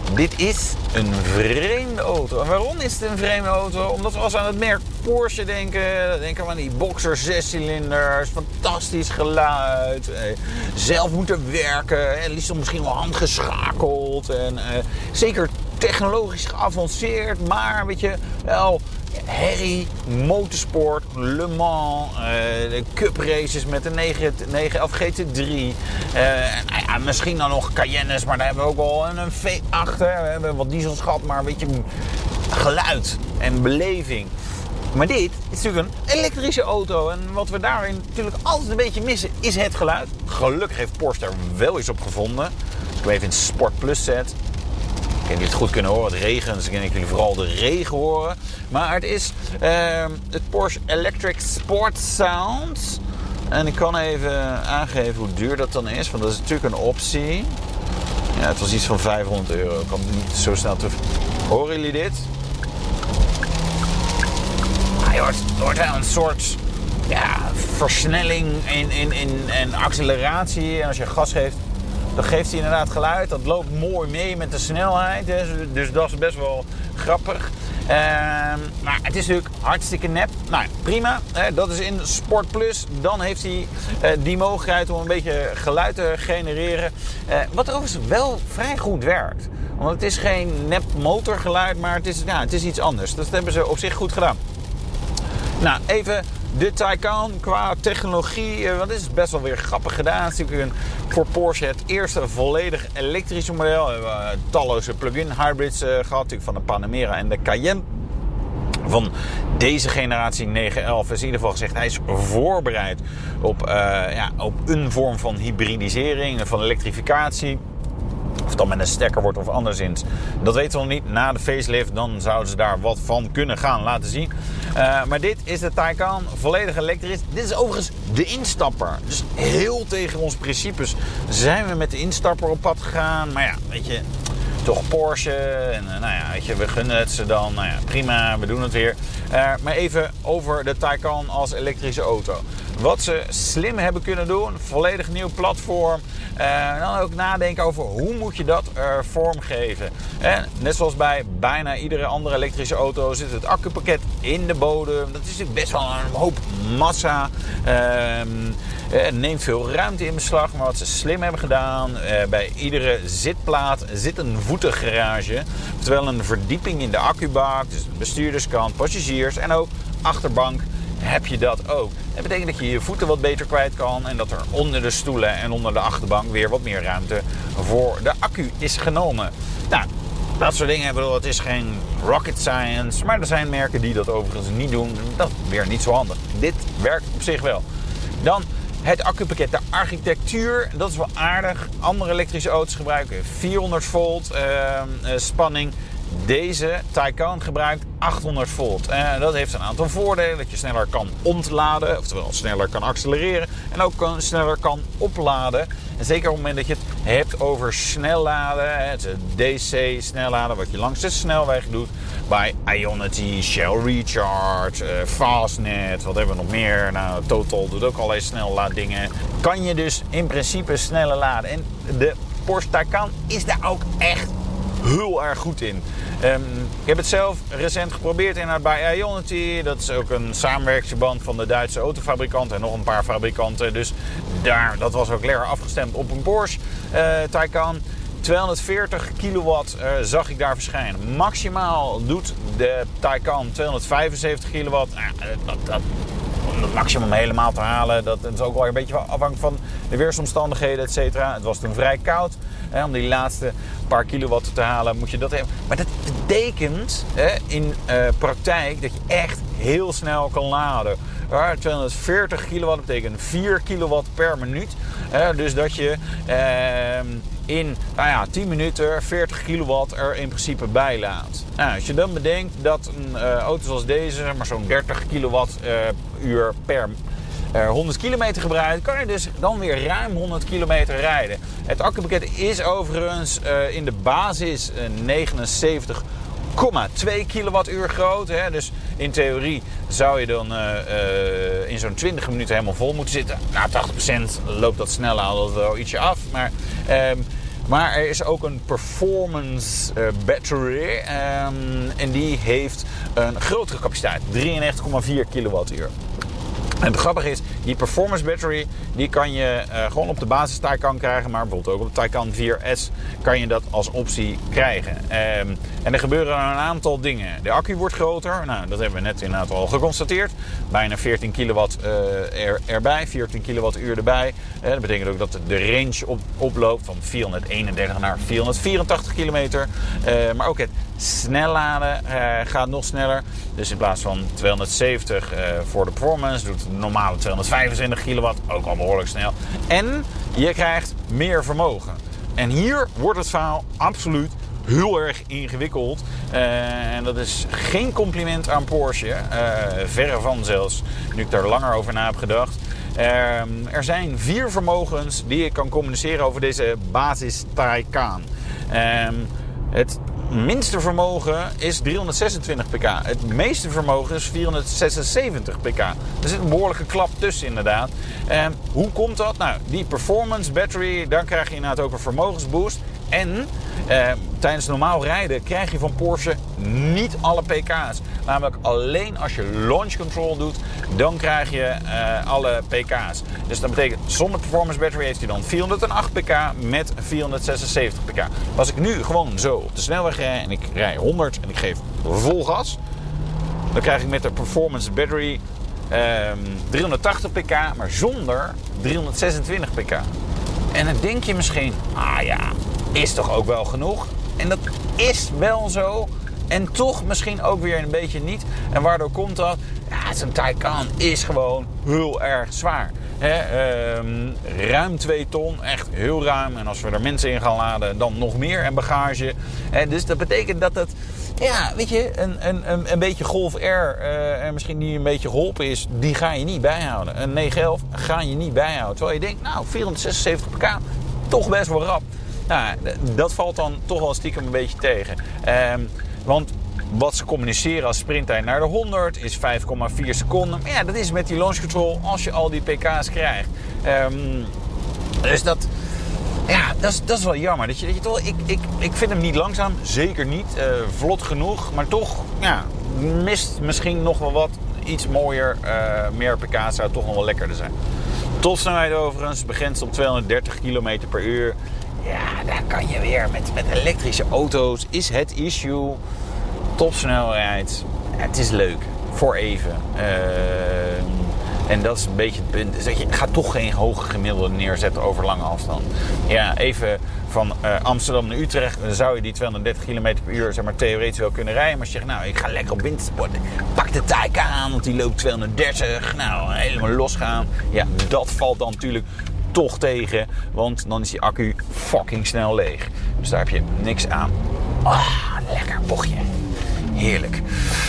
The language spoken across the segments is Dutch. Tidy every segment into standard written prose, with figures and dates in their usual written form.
Dit is een vreemde auto. En waarom is het een vreemde auto? Omdat we als we aan het merk Porsche denken, dan denken we aan die Boxer 6-cilinders, fantastisch geluid, zelf moeten werken, liefst misschien wel handgeschakeld en zeker technologisch geavanceerd, maar weet je wel, herrie, motorsport, Le Mans, de cup races met de 911 GT3. Misschien dan nog Cayennes, maar daar hebben we ook wel een V8. We hebben wat diesels gehad, maar weet je, geluid en beleving. Maar dit is natuurlijk een elektrische auto. En wat we daarin natuurlijk altijd een beetje missen, is het geluid. Gelukkig heeft Porsche daar wel iets op gevonden. Als ik hem even in Sport Plus zet. Ik heb het goed kunnen horen, het regent, dus ik denk dat jullie vooral de regen horen. Maar het is het Porsche Electric Sport Sound. En ik kan even aangeven hoe duur dat dan is, want dat is natuurlijk een optie. Ja, het was iets van €500. Ik kan het niet zo snel terug. Horen jullie dit? Je hoort wel een soort versnelling en acceleratie. En als je gas geeft, dan geeft hij inderdaad geluid. Dat loopt mooi mee met de snelheid. Dus dat is best wel grappig. Maar het is natuurlijk hartstikke nep. Nou, prima. Dat is in Sport Plus. Dan heeft hij die mogelijkheid om een beetje geluid te genereren. Wat overigens wel vrij goed werkt. Want het is geen nep motorgeluid, maar het is iets anders. Dat hebben ze op zich goed gedaan. Nou, even de Taycan qua technologie, want dit is best wel weer grappig gedaan. Het is natuurlijk voor Porsche het eerste volledig elektrische model. We hebben talloze plug-in hybrids gehad, natuurlijk van de Panamera en de Cayenne. Van deze generatie 911 is in ieder geval gezegd, hij is voorbereid op een vorm van hybridisering, van elektrificatie. Of het dan met een stekker wordt of anderszins, dat weten we nog niet. Na de facelift dan zouden ze daar wat van kunnen gaan laten zien. Maar dit is de Taycan, volledig elektrisch. Dit is overigens de instapper. Dus heel tegen onze principes zijn we met de instapper op pad gegaan. Maar ja, weet je, toch Porsche. En weet je, we gunnen het ze dan. Nou ja, prima, we doen het weer. Maar even over de Taycan als elektrische auto. Wat ze slim hebben kunnen doen, volledig nieuw platform. Dan ook nadenken over hoe moet je dat vormgeven. Net zoals bij bijna iedere andere elektrische auto zit het accupakket in de bodem. Dat is natuurlijk best wel een hoop massa. Het neemt veel ruimte in beslag. Maar wat ze slim hebben gedaan, bij iedere zitplaat zit een voetengarage. Oftewel een verdieping in de accubak. Dus bestuurderskant, passagiers en ook achterbank. Heb je dat ook. Dat betekent dat je je voeten wat beter kwijt kan en dat er onder de stoelen en onder de achterbank weer wat meer ruimte voor de accu is genomen. Nou, dat soort dingen, het is geen rocket science, maar er zijn merken die dat overigens niet doen. Dat is weer niet zo handig. Dit werkt op zich wel. Dan het accupakket, de architectuur, dat is wel aardig. Andere elektrische auto's gebruiken 400 volt spanning. Deze Taycan gebruikt 800 volt. Dat heeft een aantal voordelen. Dat je sneller kan ontladen, oftewel sneller kan accelereren. En ook sneller kan opladen. En zeker op het moment dat je het hebt over snelladen. Het DC snelladen, wat je langs de snelweg doet. Bij Ionity, Shell Recharge, Fastnet, wat hebben we nog meer? Nou, Total doet ook allerlei snellaaddingen. Kan je dus in principe sneller laden. En de Porsche Taycan is daar ook echt heel erg goed in. Ik heb het zelf recent geprobeerd bij Ionity. Dat is ook een samenwerkingsverband van de Duitse autofabrikant en nog een paar fabrikanten. Dus dat was ook lekker afgestemd op een Porsche Taycan. 240 kilowatt zag ik daar verschijnen. Maximaal doet de Taycan 275 kilowatt. Om het maximum helemaal te halen, dat is ook wel een beetje afhankelijk van de weersomstandigheden, et cetera. Het was toen vrij koud. Om die laatste paar kilowatt te halen moet je dat hebben. Maar dat betekent in praktijk dat je echt heel snel kan laden. 240 kilowatt betekent 4 kilowatt per minuut. Dus dat je in 10 minuten 40 kilowatt er in principe bij laat. Als je dan bedenkt dat een auto zoals deze maar zo'n 30 kilowattuur per 100 kilometer gebruikt, kan je dus dan weer ruim 100 kilometer rijden. Het accupakket is overigens in de basis 79,2 kilowattuur groot. Dus in theorie zou je dan in zo'n 20 minuten helemaal vol moeten zitten. 80% loopt dat sneller al wel ietsje af. Maar Maar er is ook een performance battery. En die heeft een grotere capaciteit. 93,4 kilowattuur. En het grappige is, die performance battery, die kan je gewoon op de basis Taycan krijgen. Maar bijvoorbeeld ook op de Taycan 4S kan je dat als optie krijgen. En er gebeuren een aantal dingen. De accu wordt groter. Nou, dat hebben we net inderdaad al geconstateerd. Bijna 14 kilowatt erbij, 14 kilowattuur erbij. Dat betekent ook dat de range oploopt van 431 naar 484 kilometer. Maar ook het snelladen gaat nog sneller. Dus in plaats van 270 voor de performance doet de normale 225 kilowatt, ook al behoorlijk snel. En je krijgt meer vermogen. En hier wordt het verhaal absoluut heel erg ingewikkeld. En dat is geen compliment aan Porsche. Verre van zelfs, nu ik daar langer over na heb gedacht. Er zijn 4 vermogens die ik kan communiceren over deze basis Taycan. Het minste vermogen is 326 pk. Het meeste vermogen is 476 pk. Er zit een behoorlijke klap tussen inderdaad. Hoe komt dat? Nou, die performance battery, daar krijg je inderdaad ook een vermogensboost. En tijdens normaal rijden krijg je van Porsche niet alle pk's. Namelijk alleen als je launch control doet, dan krijg je alle pk's. Dus dat betekent, zonder performance battery heeft hij dan 408 pk met 476 pk. Als ik nu gewoon zo op de snelweg rij en ik rij 100 en ik geef vol gas, dan krijg ik met de performance battery 380 pk, maar zonder 326 pk. En dan denk je misschien, is toch ook wel genoeg? En dat is wel zo. En toch misschien ook weer een beetje niet. En waardoor komt dat? Ja, zo'n Taycan is gewoon heel erg zwaar. Ruim 2 ton, echt heel ruim. En als we er mensen in gaan laden, dan nog meer en bagage. Dus dat betekent dat het, een beetje Golf R en misschien die een beetje geholpen is, die ga je niet bijhouden. Een 911 ga je niet bijhouden. Terwijl je denkt, 476 pk, toch best wel rap. Nou, dat valt dan toch wel stiekem een beetje tegen. Want wat ze communiceren als sprinttijd naar de 100 is 5,4 seconden. Maar ja, dat is met die launch control als je al die pk's krijgt. Dus dat is wel jammer. Ik vind hem niet langzaam, zeker niet. Vlot genoeg, maar toch mist misschien nog wel wat. Iets mooier, meer pk's zou toch nog wel lekkerder zijn. Topsnelheid overigens, begrensd op 230 km per uur. Ja, daar kan je weer met elektrische auto's. Is het issue. Topsnelheid. Het is leuk. Voor even. En dat is een beetje het punt. Dus dat je gaat toch geen hoge gemiddelde neerzetten over lange afstand. Ja, even van Amsterdam naar Utrecht. Dan zou je die 230 km per uur zeg maar, theoretisch wel kunnen rijden. Maar als je zegt, ik ga lekker op wintersport. Pak de Taycan aan, want die loopt 230. Nou, helemaal losgaan. Ja, dat valt dan natuurlijk toch tegen. Want dan is die accu fucking snel leeg. Dus daar heb je niks aan. Lekker bochtje. Heerlijk.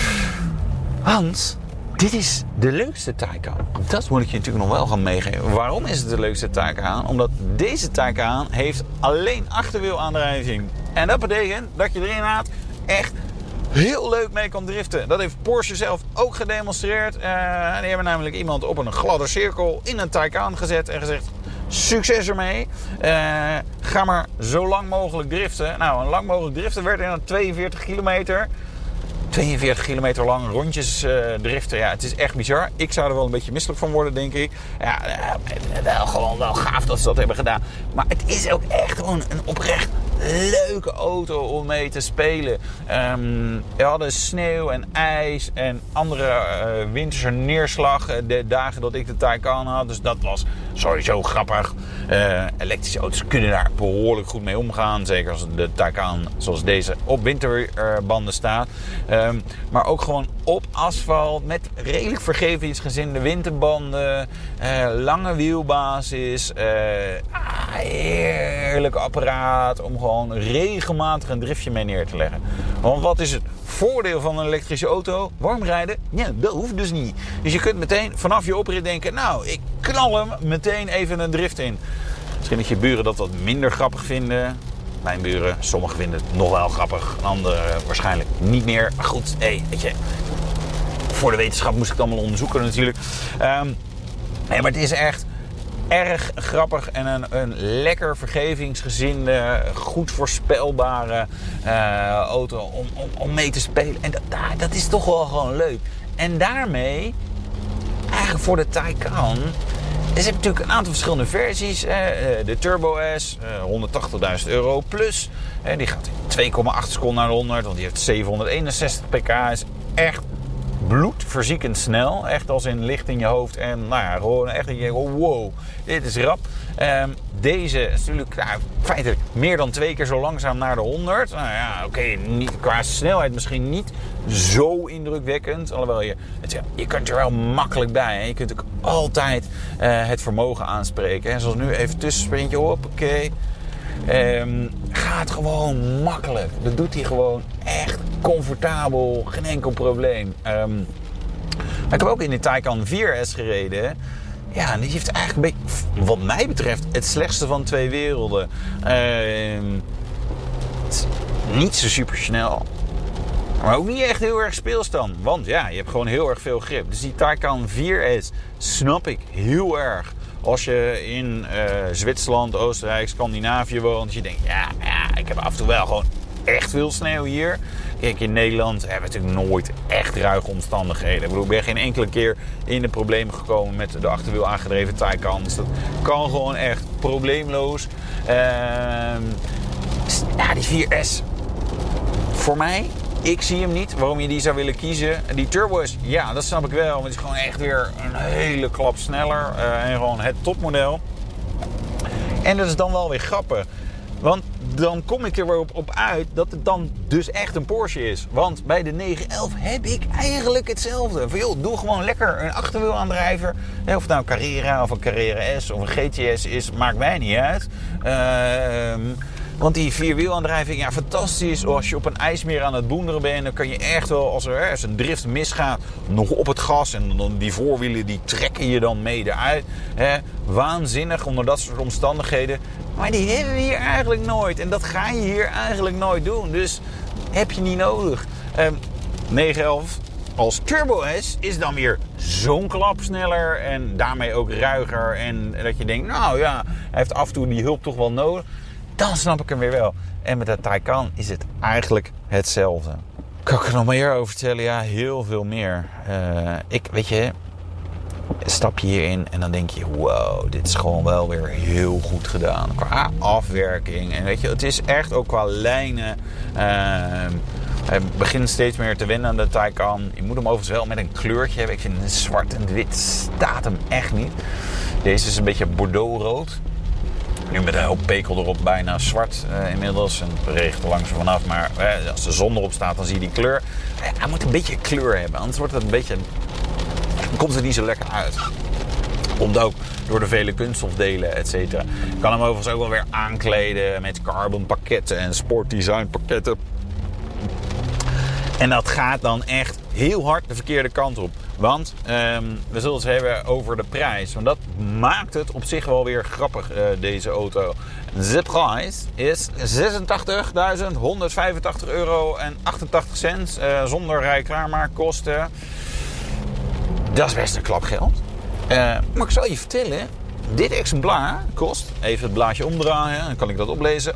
Want dit is de leukste Taycan. Dat moet ik je natuurlijk nog wel gaan meegeven. Waarom is het de leukste Taycan? Omdat deze Taycan heeft alleen achterwielaandrijving. En dat betekent dat je er inderdaad echt heel leuk mee kan driften. Dat heeft Porsche zelf ook gedemonstreerd. Die hebben namelijk iemand op een gladde cirkel in een Taycan gezet en gezegd: succes ermee. Ga maar zo lang mogelijk driften. Nou, een lang mogelijk driften werd in 42 kilometer. 42 kilometer lang rondjes driften. Ja, het is echt bizar. Ik zou er wel een beetje misselijk van worden, denk ik. Ja, gewoon wel gaaf dat ze dat hebben gedaan. Maar het is ook echt gewoon een oprecht leuke auto om mee te spelen. We hadden sneeuw en ijs en andere winterse neerslag. De dagen dat ik de Taycan had. Dus dat was sowieso grappig. Elektrische auto's kunnen daar behoorlijk goed mee omgaan. Zeker als de Taycan zoals deze op winterbanden staat. Maar ook gewoon op asfalt met redelijk vergevingsgezinde winterbanden. Lange wielbasis. Heerlijk apparaat om gewoon regelmatig een driftje mee neer te leggen. Want wat is het voordeel van een elektrische auto? Warm rijden? Ja, dat hoeft dus niet. Dus je kunt meteen vanaf je oprit denken: ik knal hem meteen even een drift in. Misschien dat je buren dat wat minder grappig vinden. Mijn buren, sommigen vinden het nog wel grappig. Anderen waarschijnlijk niet meer. Maar goed, weet je, voor de wetenschap moest ik het allemaal onderzoeken natuurlijk. Nee, maar het is echt erg grappig en een lekker vergevingsgezinde, goed voorspelbare auto om mee te spelen. En dat is toch wel gewoon leuk. En daarmee, eigenlijk voor de Taycan, er zijn natuurlijk een aantal verschillende versies. De Turbo S, €180.000 plus. Die gaat in 2,8 seconden naar de 100, want die heeft 761 pk. Is echt bloedverziekend snel. Echt als in licht in je hoofd. En nou ja, gewoon echt dat je denkt, wow, dit is rap. Deze is natuurlijk feitelijk meer dan 2 keer zo langzaam naar de 100. Nou ja, oké, qua snelheid misschien niet zo indrukwekkend. Alhoewel je kunt er wel makkelijk bij. Hè? Je kunt ook altijd het vermogen aanspreken. Hè? Zoals nu even tussensprintje op. Oké. Gaat gewoon makkelijk. Dat doet hij gewoon echt comfortabel. Geen enkel probleem. Ik heb ook in de Taycan 4S gereden. Ja, en die heeft eigenlijk een beetje, wat mij betreft, het slechtste van 2 werelden. Niet zo super snel. Maar ook niet echt heel erg speelstand. Want ja, je hebt gewoon heel erg veel grip. Dus die Taycan 4S snap ik heel erg. Als je in Zwitserland, Oostenrijk, Scandinavië woont. Je denkt, ja, ik heb af en toe wel gewoon echt veel sneeuw hier. Kijk, in Nederland hebben we natuurlijk nooit echt ruige omstandigheden. Ik bedoel, ik ben geen enkele keer in de problemen gekomen met de achterwiel aangedreven Taycan. Dus dat kan gewoon echt probleemloos. Ja, die 4S. Voor mij, ik zie hem niet waarom je die zou willen kiezen. Die Turbo S, ja, dat snap ik wel. Want het is gewoon echt weer een hele klap sneller. En gewoon het topmodel. En dat is dan wel weer grappig. Want dan kom ik er weer op uit dat het dan dus echt een Porsche is. Want bij de 911 heb ik eigenlijk hetzelfde. Van joh, doe gewoon lekker een achterwielaandrijver. Of het nou een Carrera of een Carrera S of een GTS is, maakt mij niet uit. Want die 4-wielaandrijving, ja, fantastisch. Als je op een ijsmeer aan het boenderen bent, dan kan je echt wel, als een drift misgaat, nog op het gas. En dan die voorwielen, die trekken je dan mee eruit. Waanzinnig onder dat soort omstandigheden. Maar die hebben we hier eigenlijk nooit. En dat ga je hier eigenlijk nooit doen. Dus heb je niet nodig. 911 als Turbo S is dan weer zo'n klap sneller. En daarmee ook ruiger. En dat je denkt, nou ja, hij heeft af en toe die hulp toch wel nodig. Dan snap ik hem weer wel. En met de Taycan is het eigenlijk hetzelfde. Kan ik er nog meer over vertellen? Ja, heel veel meer. Weet je, stap je hierin en dan denk je, wow, dit is gewoon wel weer heel goed gedaan. Qua afwerking. En weet je, het is echt ook qua lijnen. Hij begint steeds meer te wennen aan de Taycan. Je moet hem overigens wel met een kleurtje hebben. Ik vind zwart en wit staat hem echt niet. Deze is een beetje bordeauxrood. Nu met een hoop pekel erop, bijna zwart inmiddels. En het regent er langzaam vanaf. Maar als de zon erop staat, dan zie je die kleur. Hij moet een beetje kleur hebben. Anders wordt het een beetje, komt het niet zo lekker uit. Komt ook door de vele kunststofdelen, et cetera. Je kan hem overigens ook wel weer aankleden met carbon pakketten en sportdesign pakketten. En dat gaat dan echt heel hard de verkeerde kant op. Want we zullen het hebben over de prijs. Want dat maakt het op zich wel weer grappig, deze auto. De prijs is €86.185,88 zonder rij-klaarmaakkosten. Dat is best een klap geld. Maar ik zal je vertellen, dit exemplaar kost, even het blaadje omdraaien, dan kan ik dat oplezen,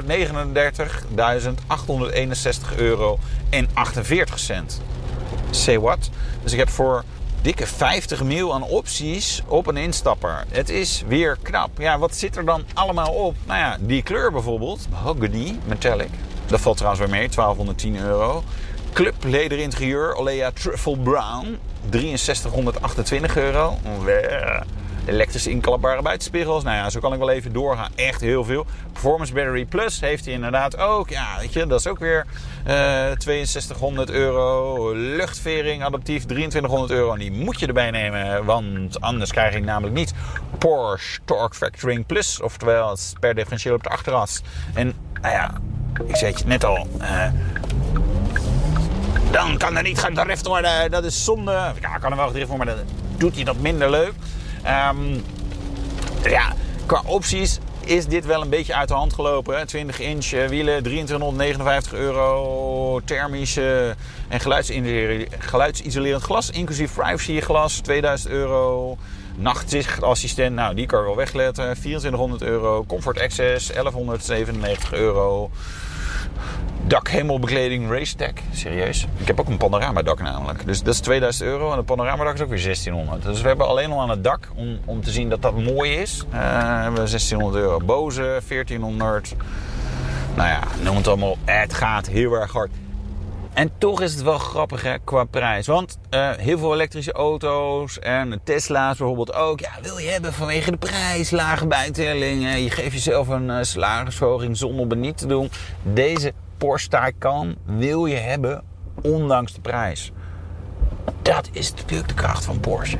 €139.861,48. Say what? Dus ik heb voor dikke 50 mil aan opties op een instapper. Het is weer knap. Ja, wat zit er dan allemaal op? Nou ja, die kleur bijvoorbeeld, Mahogany Metallic. Dat valt trouwens weer mee, €1210. Club lederinterieur, Olea Truffle Brown, €6328. Elektrisch inklapbare buitenspiegels. Nou ja, zo kan ik wel even doorgaan. Echt heel veel. Performance Battery Plus heeft hij inderdaad ook. Ja, weet je, dat is ook weer €6200. Luchtvering adaptief €2300. En die moet je erbij nemen, want anders krijg ik namelijk niet Porsche Torque Factoring Plus. Oftewel, het is per differentieel op de achteras. En nou ja, ik zei het je net al. Dan kan er niet gedrift worden. Dat is zonde. Ja, kan er wel gedrift worden, maar dan doet hij dat minder leuk. Ja, qua opties is dit wel een beetje uit de hand gelopen. 20-inch wielen, €2359. Thermische en geluidsisolerend glas, inclusief privacy glas, €2000. Nachtzichtassistent, nou die kan je wel wegletten. €2400. Comfort Access, €1197. Dakhemelbekleding Racetech. Serieus? Ik heb ook een panoramadak namelijk. Dus dat is €2000 en een panoramadak is ook weer €1600. Dus we hebben alleen al aan het dak, om te zien dat dat mooi is, hebben we €1600. Bose, €1400. Nou ja, noem het allemaal op. Het gaat heel erg hard. En toch is het wel grappig hè, qua prijs. Want heel veel elektrische auto's en Tesla's bijvoorbeeld ook. Ja, wil je hebben vanwege de prijs, lage bijtelling. Je geeft jezelf een salarisverhoging zonder het niet te doen. Deze Porsche Taycan wil je hebben ondanks de prijs. Dat is natuurlijk de kracht van Porsche.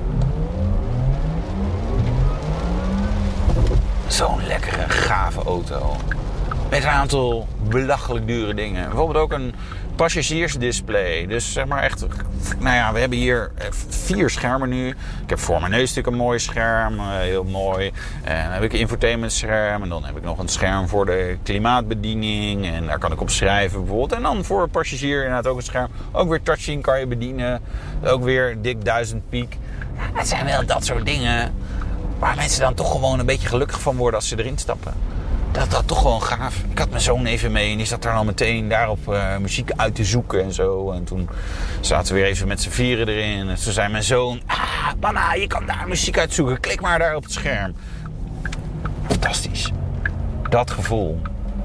Zo'n lekkere, gave auto. Met een aantal belachelijk dure dingen. Bijvoorbeeld ook een passagiersdisplay. Dus zeg maar echt... Nou ja, we hebben hier 4 schermen nu. Ik heb voor mijn neus natuurlijk een mooi scherm. Heel mooi. En dan heb ik een infotainmentscherm. En dan heb ik nog een scherm voor de klimaatbediening. En daar kan ik op schrijven bijvoorbeeld. En dan voor een passagier inderdaad ook een scherm. Ook weer touchscreen kan je bedienen. Ook weer dik 1000 piek. Ja, het zijn wel dat soort dingen waar mensen dan toch gewoon een beetje gelukkig van worden als ze erin stappen. Dat toch gewoon gaaf. Ik had mijn zoon even mee en die zat daar al meteen daarop muziek uit te zoeken en zo. En toen zaten we weer even met z'n vieren erin. En toen zei mijn zoon, mama, je kan daar muziek uit zoeken. Klik maar daar op het scherm. Fantastisch. Dat gevoel.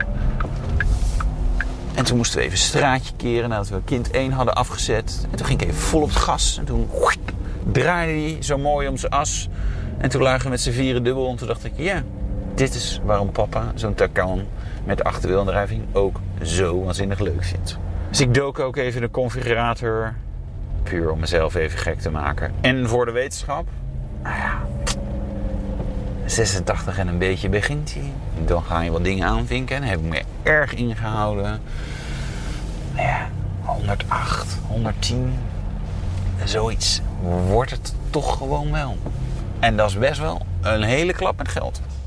En toen moesten we even een straatje keren nadat we kind 1 hadden afgezet. En toen ging ik even vol op het gas. En toen draaide hij zo mooi om zijn as. En toen lagen we met z'n vieren dubbel. En toen dacht ik, ja, dit is waarom papa zo'n Taycan met de achterwielaandrijving ook zo waanzinnig leuk vindt. Dus ik dook ook even de configurator. Puur om mezelf even gek te maken. En voor de wetenschap. Nou ja, 86 en een beetje begint hij. Dan ga je wat dingen aanvinken. Dan heb ik me erg ingehouden. Nou ja, 108, 110. Zoiets wordt het toch gewoon wel. En dat is best wel een hele klap met geld.